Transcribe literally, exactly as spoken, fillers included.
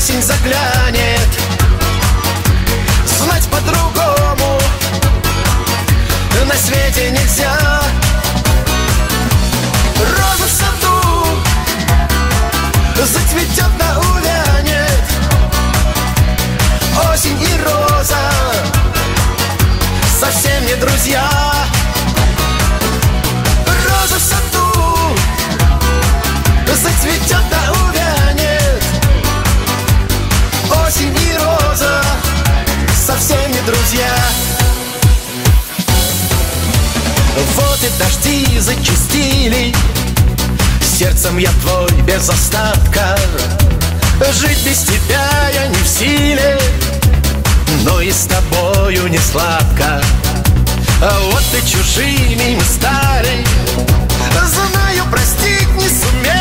осень заглянет, знать по-другому на свете нельзя. Роза в саду зацветет да увянет, осень и роза совсем не друзья. Роза в саду зацветет да увянет, осень и роза совсем не друзья. Вот и дожди зачастили, сердцем я твой без остатка. Жить без тебя я не в силе, но и с тобою не сладко. А вот ты чужими мы стали, знаю, простить не сумею.